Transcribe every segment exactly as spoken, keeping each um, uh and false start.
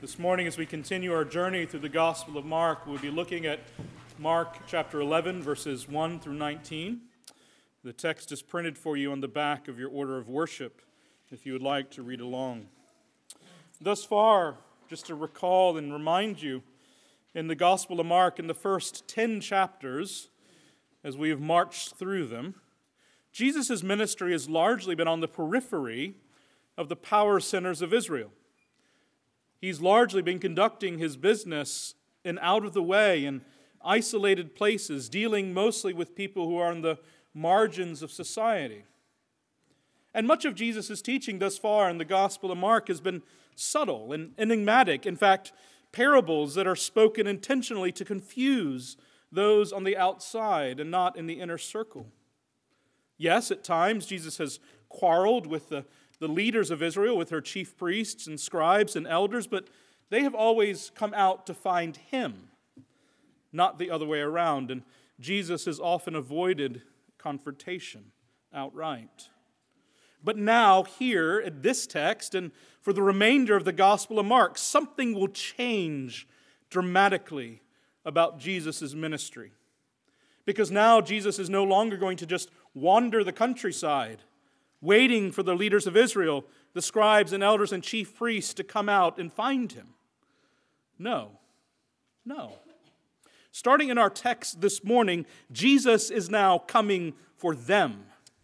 This morning, as we continue our journey through the Gospel of Mark, we'll be looking at Mark chapter eleven, verses one through nineteen. The text is printed for you on the back of your order of worship, if you would like to read along. Thus far, just to recall and remind you, in the Gospel of Mark, in the first ten chapters, as we have marched through them, Jesus' ministry has largely been on the periphery of the power centers of Israel. He's largely been conducting his business in out-of-the-way and isolated places, dealing mostly with people who are on the margins of society. And much of Jesus' teaching thus far in the Gospel of Mark has been subtle and enigmatic. In fact, parables that are spoken intentionally to confuse those on the outside and not in the inner circle. Yes, at times Jesus has quarreled with the the leaders of Israel, with her chief priests and scribes and elders, but they have always come out to find him, not the other way around. And Jesus has often avoided confrontation outright. But now, here in this text, and for the remainder of the Gospel of Mark, something will change dramatically about Jesus' ministry. Because now Jesus is no longer going to just wander the countryside, waiting for the leaders of Israel, the scribes and elders and chief priests, to come out and find him. No, no. Starting in our text this morning, Jesus is now coming for them.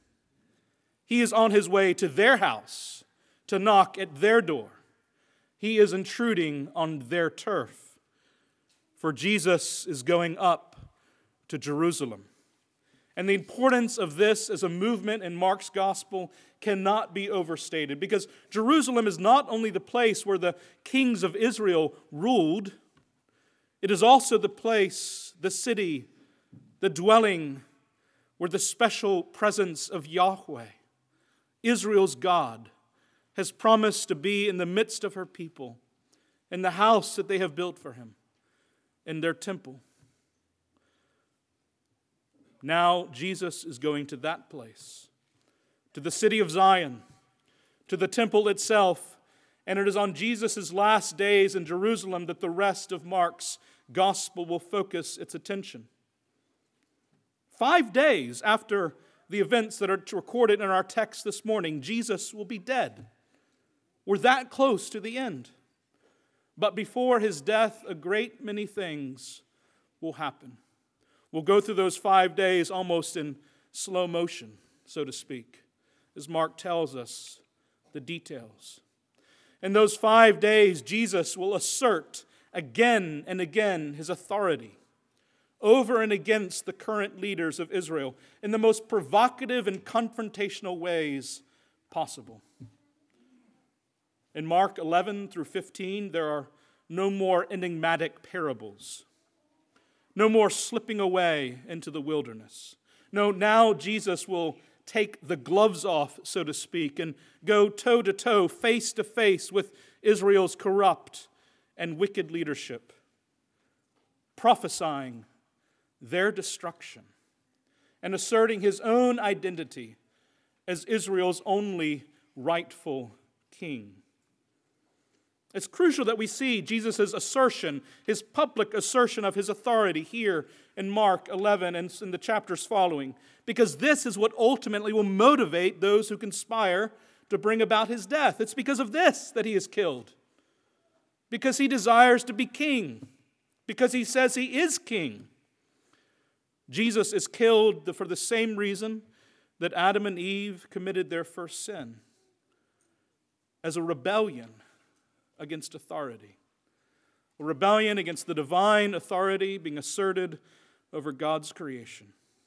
He is on his way to their house to knock at their door. He is intruding on their turf. For Jesus is going up to Jerusalem. And the importance of this as a movement in Mark's gospel cannot be overstated, because Jerusalem is not only the place where the kings of Israel ruled, it is also the place, the city, the dwelling where the special presence of Yahweh, Israel's God, has promised to be in the midst of her people, in the house that they have built for him, in their temple. Now Jesus is going to that place, to the city of Zion, to the temple itself, and it is on Jesus' last days in Jerusalem that the rest of Mark's gospel will focus its attention. Five days after the events that are recorded in our text this morning, Jesus will be dead. We're that close to the end. But before his death, a great many things will happen. We'll go through those five days almost in slow motion, so to speak, as Mark tells us the details. In those five days, Jesus will assert again and again his authority over and against the current leaders of Israel in the most provocative and confrontational ways possible. In Mark eleven through fifteen, there are no more enigmatic parables. No more slipping away into the wilderness. No, now Jesus will take the gloves off, so to speak, and go toe-to-toe, face-to-face with Israel's corrupt and wicked leadership, prophesying their destruction and asserting his own identity as Israel's only rightful king. It's crucial that we see Jesus' assertion, his public assertion of his authority here in Mark eleven and in the chapters following, because this is what ultimately will motivate those who conspire to bring about his death. It's because of this that he is killed, because he desires to be king, because he says he is king. Jesus is killed for the same reason that Adam and Eve committed their first sin, as a rebellion against authority. A rebellion against the divine authority being asserted over God's creation.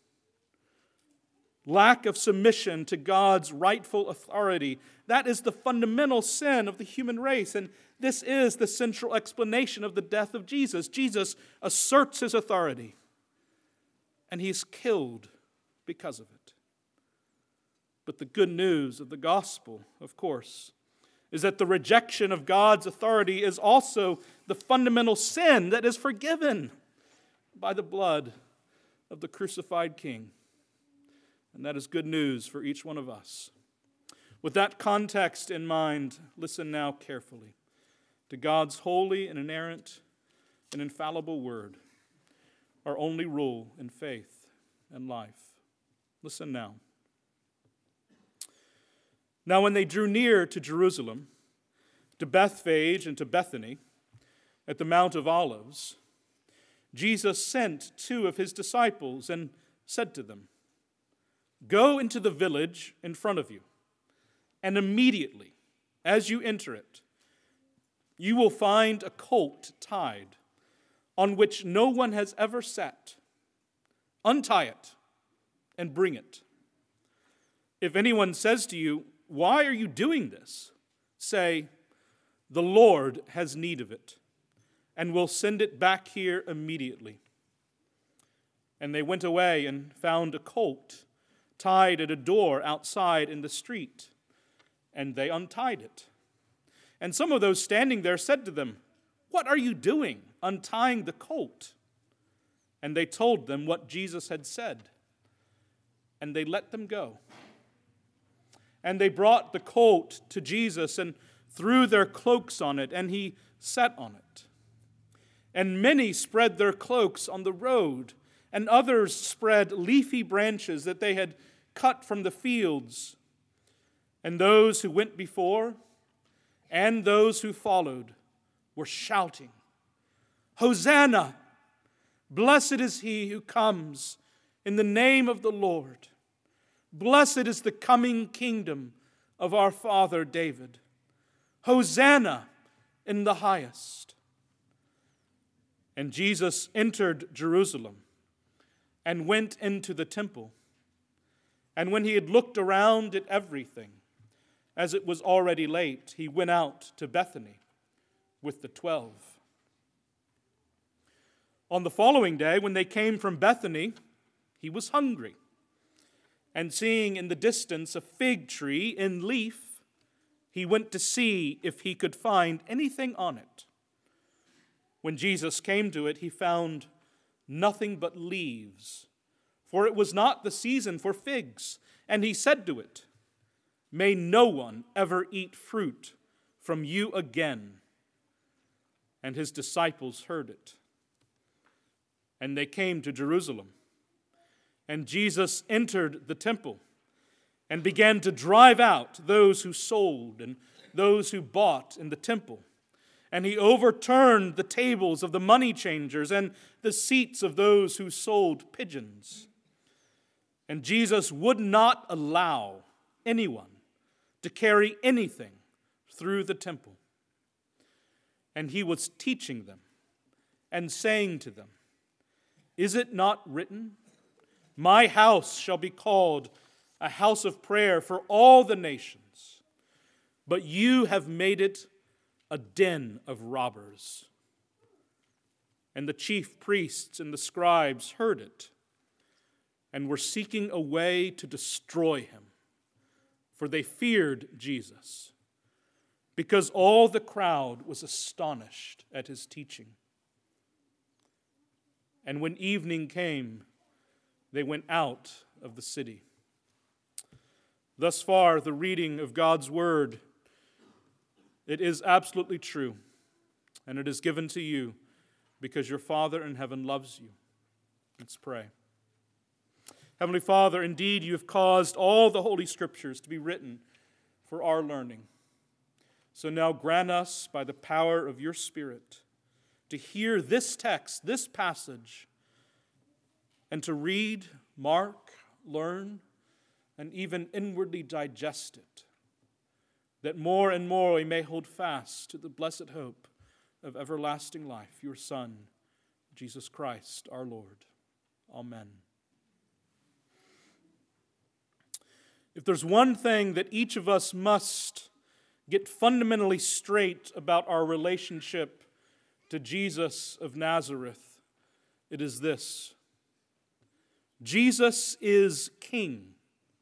Lack of submission to God's rightful authority, that is the fundamental sin of the human race, and this is the central explanation of the death of Jesus. Jesus asserts his authority, and he's killed because of it. But the good news of the gospel, of course, is that the rejection of God's authority is also the fundamental sin that is forgiven by the blood of the crucified King. And that is good news for each one of us. With that context in mind, listen now carefully to God's holy and inerrant and infallible word, our only rule in faith and life. Listen now. Now when they drew near to Jerusalem, to Bethphage and to Bethany, at the Mount of Olives, Jesus sent two of his disciples and said to them, "Go into the village in front of you, and immediately, as you enter it, you will find a colt tied, on which no one has ever sat. Untie it and bring it. If anyone says to you, 'Why are you doing this?' say, 'The Lord has need of it, and will send it back here immediately.'" And they went away and found a colt tied at a door outside in the street, and they untied it. And some of those standing there said to them, "What are you doing, untying the colt?" And they told them what Jesus had said, and they let them go. And they brought the colt to Jesus and threw their cloaks on it, and he sat on it. And many spread their cloaks on the road, and others spread leafy branches that they had cut from the fields. And those who went before and those who followed were shouting, "Hosanna! Blessed is he who comes in the name of the Lord. Blessed is the coming kingdom of our father David. Hosanna in the highest." And Jesus entered Jerusalem and went into the temple. And when he had looked around at everything, as it was already late, he went out to Bethany with the twelve. On the following day, when they came from Bethany, he was hungry. And seeing in the distance a fig tree in leaf, he went to see if he could find anything on it. When Jesus came to it, he found nothing but leaves, for it was not the season for figs. And he said to it, "May no one ever eat fruit from you again." And his disciples heard it. And they came to Jerusalem. And Jesus entered the temple and began to drive out those who sold and those who bought in the temple. And he overturned the tables of the money changers and the seats of those who sold pigeons. And Jesus would not allow anyone to carry anything through the temple. And he was teaching them and saying to them, "Is it not written, 'My house shall be called a house of prayer for all the nations'? But you have made it a den of robbers." And the chief priests and the scribes heard it and were seeking a way to destroy him, for they feared Jesus, because all the crowd was astonished at his teaching. And when evening came, they went out of the city. Thus far, the reading of God's word. It is absolutely true, and it is given to you because your Father in heaven loves you. Let's pray. Heavenly Father, indeed you have caused all the Holy Scriptures to be written for our learning. So now grant us, by the power of your Spirit, to hear this text, this passage, and to read, mark, learn, and even inwardly digest it, that more and more we may hold fast to the blessed hope of everlasting life, your Son, Jesus Christ, our Lord. Amen. If there's one thing that each of us must get fundamentally straight about our relationship to Jesus of Nazareth, it is this: Jesus is King.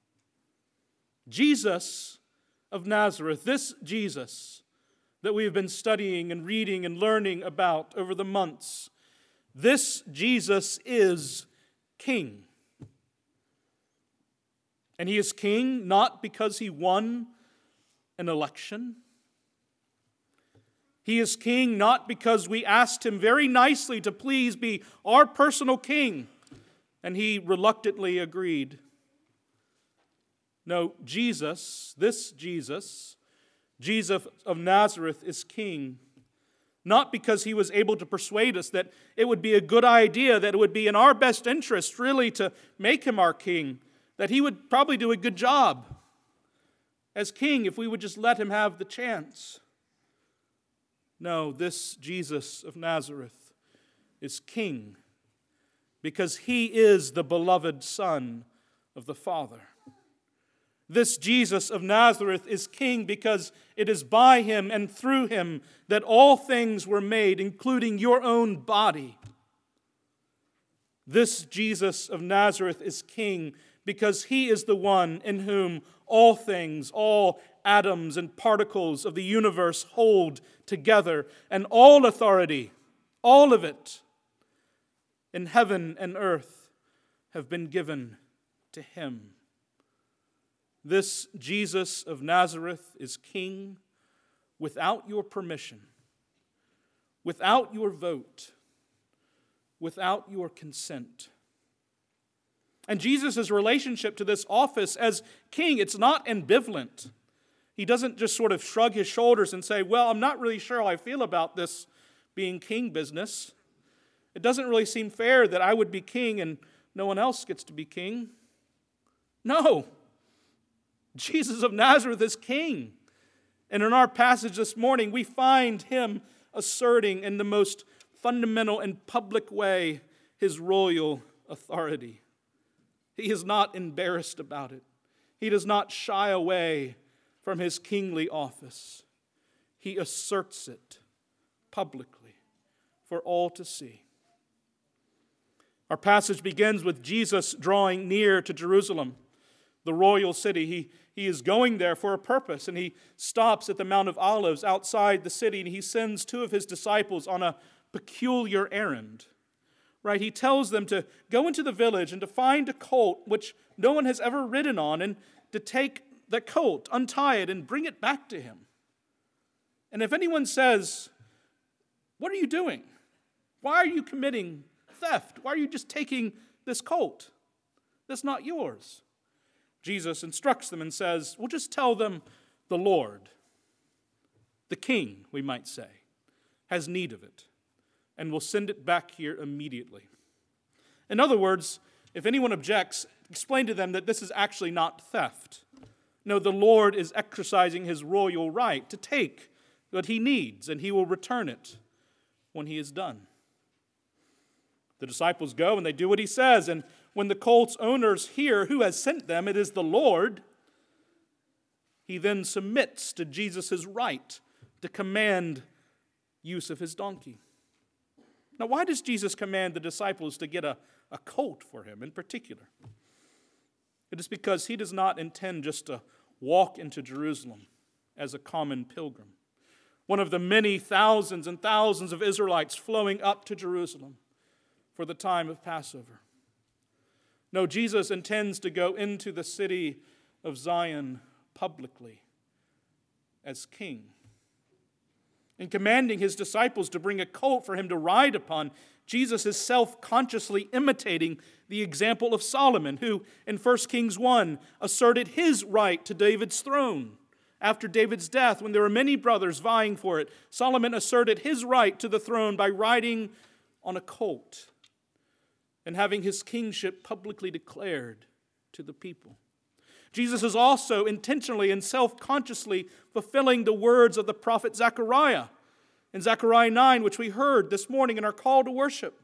Jesus of Nazareth, this Jesus that we have been studying and reading and learning about over the months, this Jesus is King. And he is king not because he won an election. He is king not because we asked him very nicely to please be our personal king, and he reluctantly agreed. No, Jesus, this Jesus, Jesus of Nazareth, is king, not because he was able to persuade us that it would be a good idea, that it would be in our best interest really to make him our king, that he would probably do a good job as king if we would just let him have the chance. No, this Jesus of Nazareth is king because he is the beloved Son of the Father. This Jesus of Nazareth is king because it is by him and through him that all things were made, including your own body. This Jesus of Nazareth is king because he is the one in whom all things, all atoms and particles of the universe hold together, and all authority, all of it, in heaven and earth, have been given to him. This Jesus of Nazareth is king without your permission, without your vote, without your consent. And Jesus' relationship to this office as king, it's not ambivalent. He doesn't just sort of shrug his shoulders and say, well, I'm not really sure how I feel about this being king business. It doesn't really seem fair that I would be king and no one else gets to be king. No. Jesus of Nazareth is king. And in our passage this morning, we find him asserting in the most fundamental and public way his royal authority. He is not embarrassed about it. He does not shy away from his kingly office. He asserts it publicly for all to see. Our passage begins with Jesus drawing near to Jerusalem, the royal city. He, he is going there for a purpose, and he stops at the Mount of Olives outside the city, and he sends two of his disciples on a peculiar errand. Right? He tells them to go into the village and to find a colt which no one has ever ridden on, and to take the colt, untie it, and bring it back to him. And if anyone says, what are you doing? Why are you committing theft? Why are you just taking this colt? That's not yours. Jesus instructs them and says, well, just tell them the Lord, the King, we might say, has need of it, and will send it back here immediately. In other words, if anyone objects, explain to them that this is actually not theft. No, the Lord is exercising his royal right to take what he needs, and he will return it when he is done. The disciples go and they do what he says, and when the colt's owners hear who has sent them, it is the Lord, he then submits to Jesus' right to command use of his donkey. Now, why does Jesus command the disciples to get a, a colt for him in particular? It is because he does not intend just to walk into Jerusalem as a common pilgrim, one of the many thousands and thousands of Israelites flowing up to Jerusalem for the time of Passover. No, Jesus intends to go into the city of Zion publicly as king. In commanding his disciples to bring a colt for him to ride upon, Jesus is self-consciously imitating the example of Solomon, who in First Kings one asserted his right to David's throne. After David's death, when there were many brothers vying for it, Solomon asserted his right to the throne by riding on a colt and having his kingship publicly declared to the people. Jesus is also intentionally and self-consciously fulfilling the words of the prophet Zechariah in Zechariah nine, which we heard this morning in our call to worship.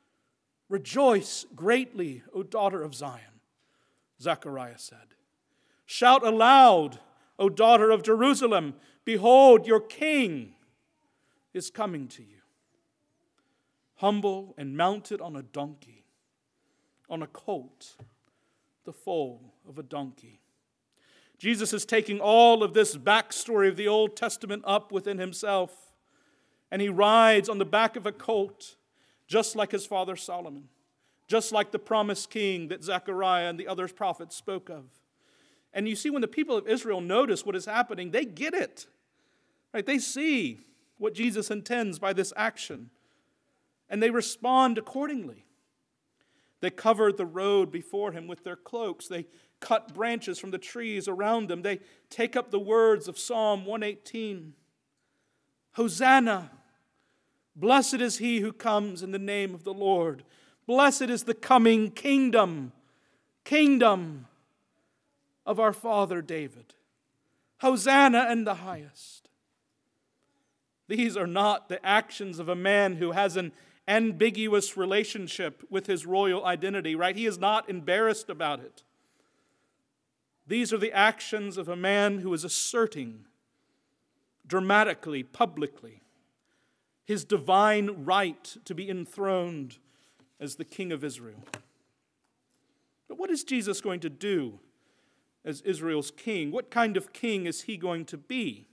Rejoice greatly, O daughter of Zion, Zechariah said. Shout aloud, O daughter of Jerusalem, behold, your king is coming to you. Humble and mounted on a donkey, on a colt, the foal of a donkey. Jesus is taking all of this backstory of the Old Testament up within himself, and he rides on the back of a colt, just like his father Solomon, just like the promised king that Zechariah and the other prophets spoke of. And you see, when the people of Israel notice what is happening, they get it. Right? They see what Jesus intends by this action, and they respond accordingly. They covered the road before him with their cloaks. They cut branches from the trees around him. They take up the words of Psalm one eighteen. Hosanna! Blessed is he who comes in the name of the Lord. Blessed is the coming kingdom, kingdom of our father David. Hosanna in the highest. These are not the actions of a man who has an ambiguous relationship with his royal identity, right? He is not embarrassed about it. These are the actions of a man who is asserting dramatically, publicly, his divine right to be enthroned as the King of Israel. But what is Jesus going to do as Israel's king? What kind of king is he going to be?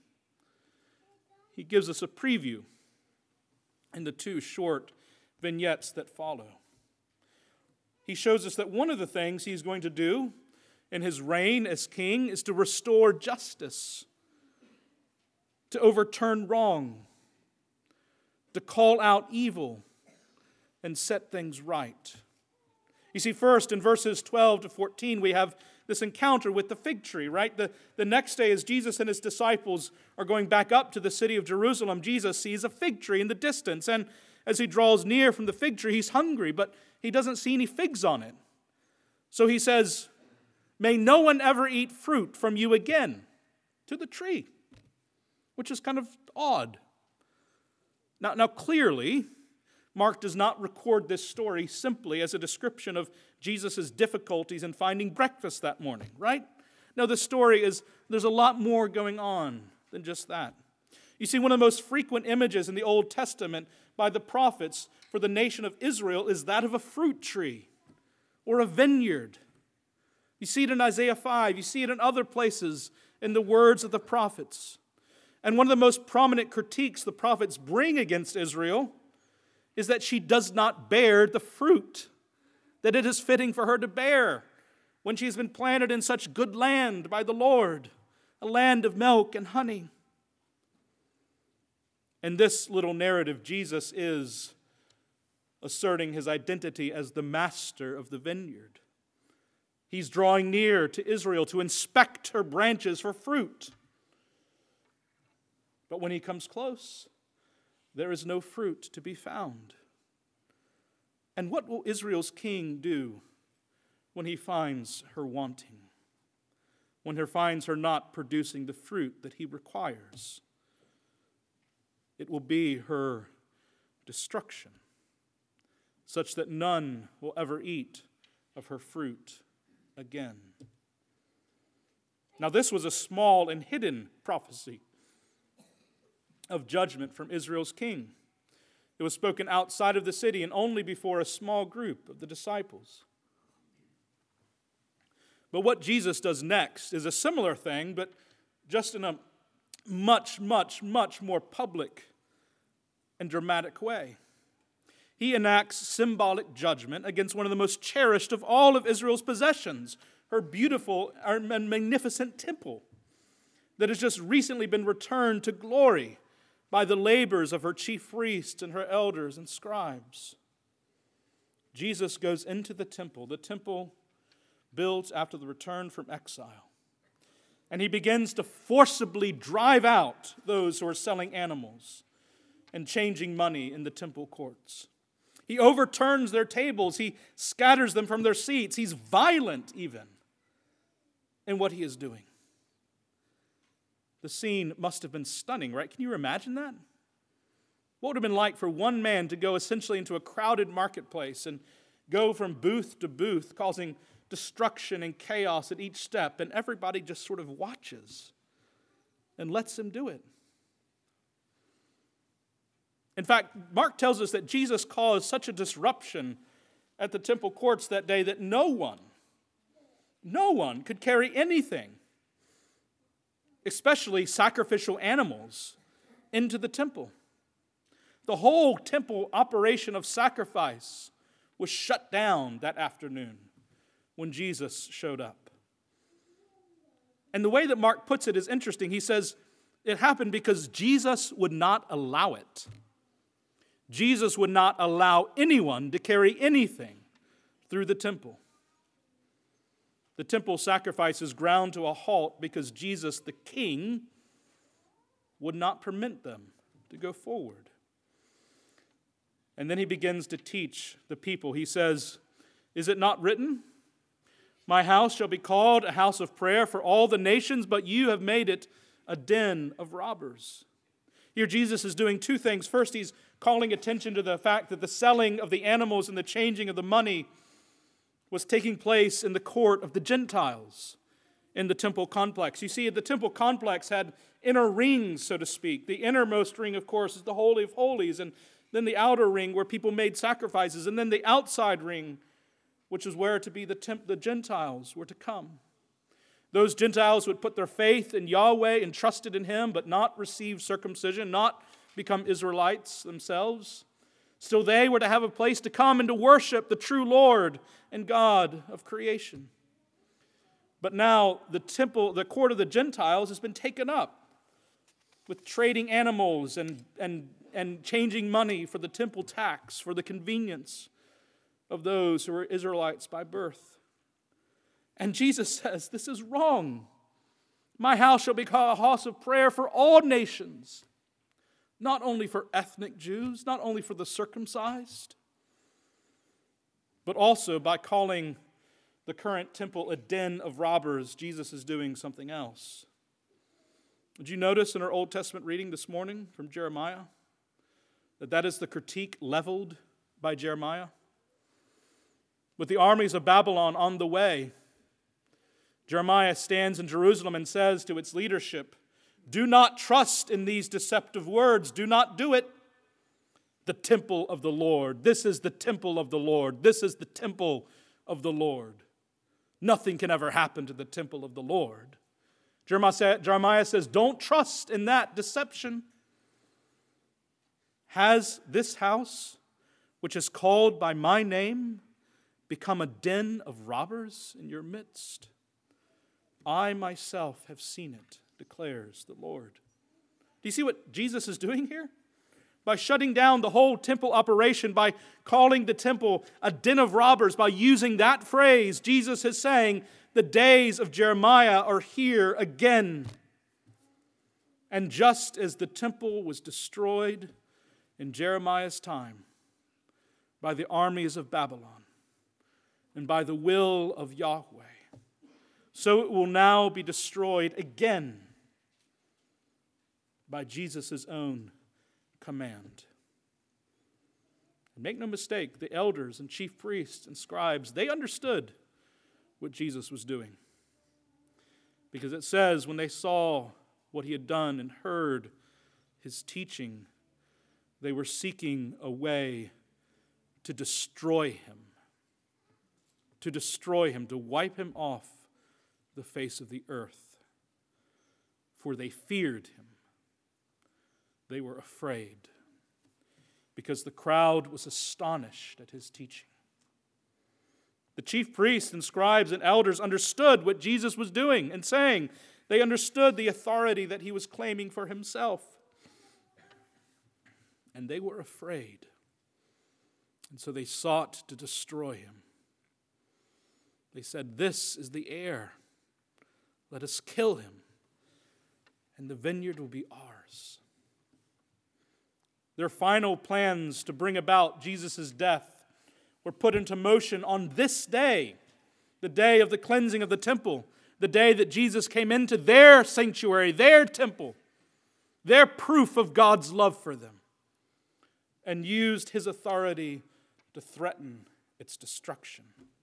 He gives us a preview in the two short vignettes that follow. He shows us that one of the things he's going to do in his reign as king is to restore justice, to overturn wrong, to call out evil, and set things right. You see, first in verses twelve to fourteen, we have this encounter with the fig tree, right? The, the next day, as Jesus and his disciples are going back up to the city of Jerusalem, Jesus sees a fig tree in the distance. And as he draws near from the fig tree, he's hungry, but he doesn't see any figs on it. So he says, "May no one ever eat fruit from you again," to the tree, which is kind of odd. Now, now clearly, Mark does not record this story simply as a description of Jesus' difficulties in finding breakfast that morning, right? No, the story is, there's a lot more going on than just that. You see, one of the most frequent images in the Old Testament by the prophets for the nation of Israel is that of a fruit tree or a vineyard. You see it in Isaiah five. You see it in other places in the words of the prophets. And one of the most prominent critiques the prophets bring against Israel is that she does not bear the fruit that it is fitting for her to bear when she has been planted in such good land by the Lord, a land of milk and honey. In this little narrative, Jesus is asserting his identity as the master of the vineyard. He's drawing near to Israel to inspect her branches for fruit. But when he comes close, there is no fruit to be found. And what will Israel's king do when he finds her wanting? When he finds her not producing the fruit that he requires? It will be her destruction, such that none will ever eat of her fruit again. Now, this was a small and hidden prophecy of judgment from Israel's king. It was spoken outside of the city and only before a small group of the disciples. But what Jesus does next is a similar thing, but just in a much, much, much more public and dramatic way. He enacts symbolic judgment against one of the most cherished of all of Israel's possessions, her beautiful and magnificent temple that has just recently been returned to glory by the labors of her chief priests and her elders and scribes. Jesus goes into the temple, the temple built after the return from exile, and he begins to forcibly drive out those who are selling animals and changing money in the temple courts. He overturns their tables. He scatters them from their seats. He's violent even in what he is doing. The scene must have been stunning, right? Can you imagine that? What would it have been like for one man to go essentially into a crowded marketplace and go from booth to booth, causing destruction and chaos at each step, and everybody just sort of watches and lets him do it? In fact, Mark tells us that Jesus caused such a disruption at the temple courts that day that no one, no one could carry anything, especially sacrificial animals, into the temple. The whole temple operation of sacrifice was shut down that afternoon when Jesus showed up. And the way that Mark puts it is interesting. He says, It happened because Jesus would not allow it. Jesus would not allow anyone to carry anything through the temple. The temple sacrifices ground to a halt because Jesus, the King, would not permit them to go forward. And then he begins to teach the people. He says, "Is it not written, 'My house shall be called a house of prayer for all the nations,' but you have made it a den of robbers." Here Jesus is doing two things. First, he's calling attention to the fact that the selling of the animals and the changing of the money was taking place in the court of the Gentiles in the temple complex. You see, the temple complex had inner rings, so to speak. The innermost ring, of course, is the Holy of Holies, and then the outer ring where people made sacrifices, and then the outside ring, which is where to be the, temp- the Gentiles were to come. Those Gentiles would put their faith in Yahweh and trusted in Him, but not receive circumcision, not become Israelites themselves. Still, they were to have a place to come and to worship the true Lord and God of creation. But now the temple, the court of the Gentiles has been taken up with trading animals and, and, and changing money for the temple tax, for the convenience of those who are Israelites by birth. And Jesus says, this is wrong. My house shall be called a house of prayer for all nations, not only for ethnic Jews, not only for the circumcised, but also by calling the current temple a den of robbers, Jesus is doing something else. Did you notice in our Old Testament reading this morning from Jeremiah that that is the critique leveled by Jeremiah? With the armies of Babylon on the way, Jeremiah stands in Jerusalem and says to its leadership, "Do not trust in these deceptive words. Do not do it. The temple of the Lord. This is the temple of the Lord. This is the temple of the Lord. Nothing can ever happen to the temple of the Lord." Jeremiah says, don't trust in that deception. Has this house, which is called by my name, become a den of robbers in your midst? I myself have seen it, declares the Lord. Do you see what Jesus is doing here? By shutting down the whole temple operation, by calling the temple a den of robbers, by using that phrase, Jesus is saying, the days of Jeremiah are here again. And just as the temple was destroyed in Jeremiah's time by the armies of Babylon and by the will of Yahweh, so it will now be destroyed again by Jesus' own command. And make no mistake, the elders and chief priests and scribes, they understood what Jesus was doing. Because it says when they saw what he had done and heard his teaching, they were seeking a way to destroy him. To destroy him, to wipe him off the face of the earth. For they feared him. They were afraid. Because the crowd was astonished at his teaching. The chief priests and scribes and elders understood what Jesus was doing and saying. They understood the authority that he was claiming for himself. And they were afraid. And so they sought to destroy him. They said, "This is the heir. Let us kill him, and the vineyard will be ours." Their final plans to bring about Jesus' death were put into motion on this day, the day of the cleansing of the temple, the day that Jesus came into their sanctuary, their temple, their proof of God's love for them, and used his authority to threaten its destruction.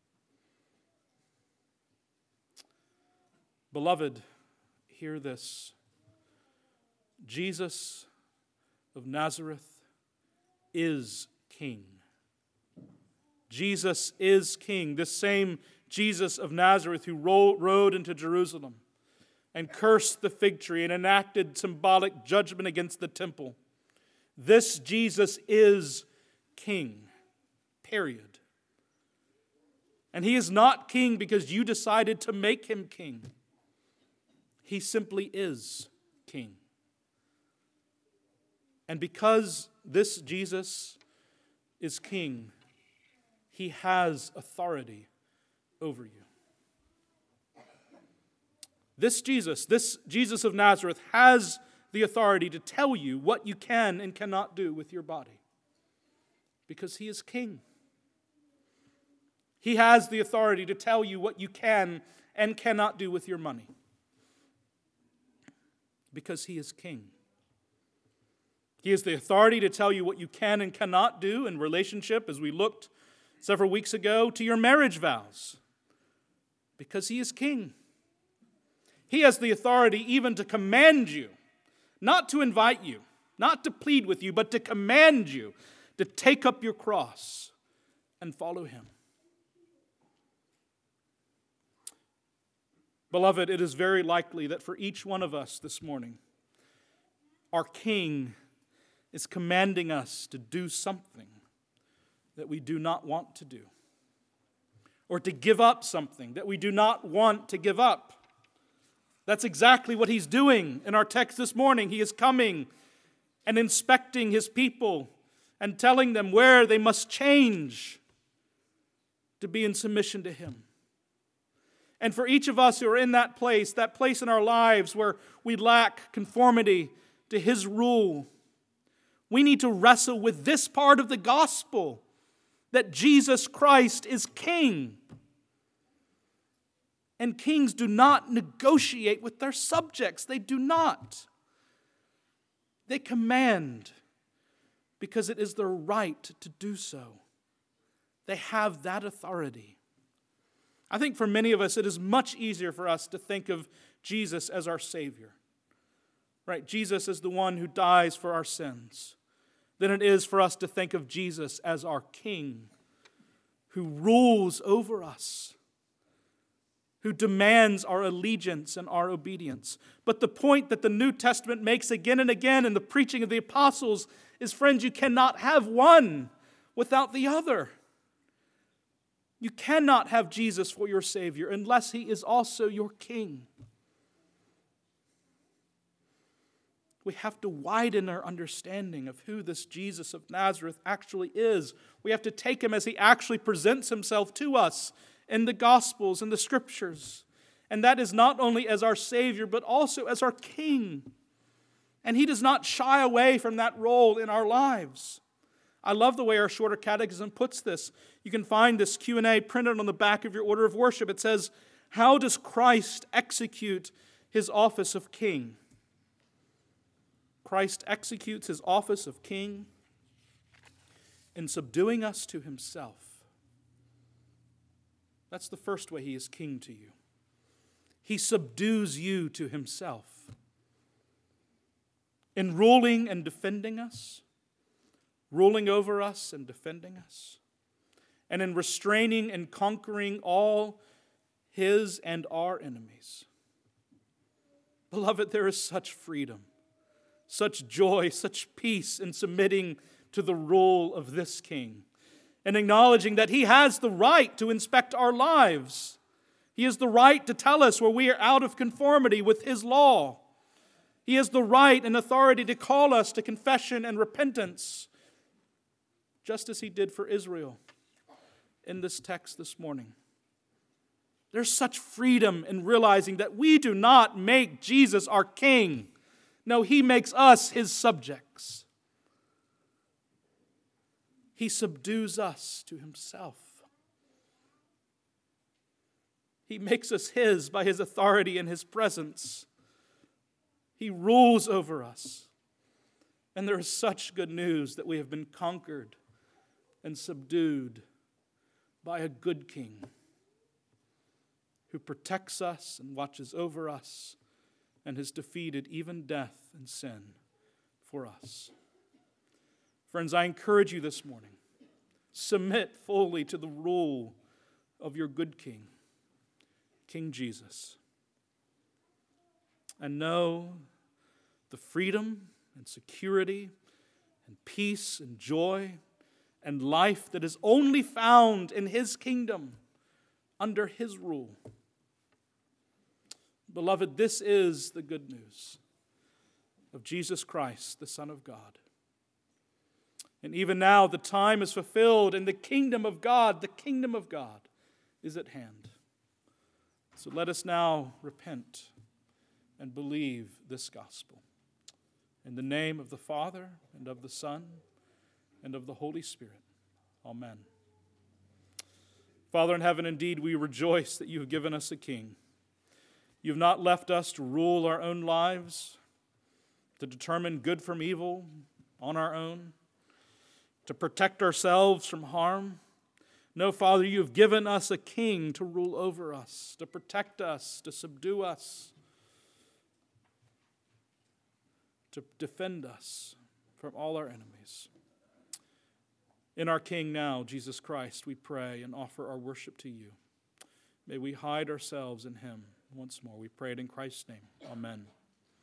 Beloved, hear this. Jesus of Nazareth is King. Jesus is King. This same Jesus of Nazareth who rode into Jerusalem and cursed the fig tree and enacted symbolic judgment against the temple. This Jesus is King. Period. And he is not king because you decided to make him king. He simply is king. And because this Jesus is king, he has authority over you. This Jesus, this Jesus of Nazareth, has the authority to tell you what you can and cannot do with your body, because he is king. He has the authority to tell you what you can and cannot do with your money, because he is king. He has the authority to tell you what you can and cannot do in relationship, as we looked several weeks ago, to your marriage vows, because he is king. He has the authority even to command you, not to invite you, not to plead with you, but to command you to take up your cross and follow him. Beloved, it is very likely that for each one of us this morning, our King is commanding us to do something that we do not want to do, or to give up something that we do not want to give up. That's exactly what he's doing in our text this morning. He is coming and inspecting his people and telling them where they must change to be in submission to him. And for each of us who are in that place, that place in our lives where we lack conformity to his rule, we need to wrestle with this part of the gospel, that Jesus Christ is king. And kings do not negotiate with their subjects. They do not. They command because it is their right to do so. They have that authority. I think for many of us, it is much easier for us to think of Jesus as our Savior. Right? Jesus is the one who dies for our sins, than it is for us to think of Jesus as our King, who rules over us, who demands our allegiance and our obedience. But the point that the New Testament makes again and again in the preaching of the apostles is, friends, you cannot have one without the other. You cannot have Jesus for your Savior unless he is also your King. We have to widen our understanding of who this Jesus of Nazareth actually is. We have to take him as he actually presents himself to us in the Gospels and the Scriptures. And that is not only as our Savior, but also as our King. And he does not shy away from that role in our lives. I love the way our Shorter Catechism puts this. You can find this Q and A printed on the back of your order of worship. It says, how does Christ execute his office of King? Christ executes his office of King in subduing us to himself. That's the first way he is king to you. He subdues you to himself. In ruling and defending us, ruling over us and defending us, and in restraining and conquering all his and our enemies. Beloved, there is such freedom, such joy, such peace in submitting to the rule of this King, and acknowledging that he has the right to inspect our lives. He has the right to tell us where we are out of conformity with his law. He has the right and authority to call us to confession and repentance, just as he did for Israel in this text this morning. There's such freedom in realizing that we do not make Jesus our King. No, he makes us his subjects. He subdues us to himself. He makes us his by his authority and his presence. He rules over us. And there is such good news that we have been conquered and subdued by a good King who protects us and watches over us and has defeated even death and sin for us. Friends, I encourage you this morning, submit fully to the rule of your good King, King Jesus. And know the freedom and security and peace and joy and life that is only found in his kingdom under his rule. Beloved, this is the good news of Jesus Christ, the Son of God. And even now the time is fulfilled, and the kingdom of God, the kingdom of God is at hand. So let us now repent and believe this gospel. In the name of the Father, and of the Son, and of the Holy Spirit. Amen. Father in heaven, indeed we rejoice that you have given us a king. You have not left us to rule our own lives, to determine good from evil on our own, to protect ourselves from harm. No, Father, you have given us a king to rule over us, to protect us, to subdue us, to defend us from all our enemies. In our King now, Jesus Christ, we pray and offer our worship to you. May we hide ourselves in him once more. We pray it in Christ's name. Amen.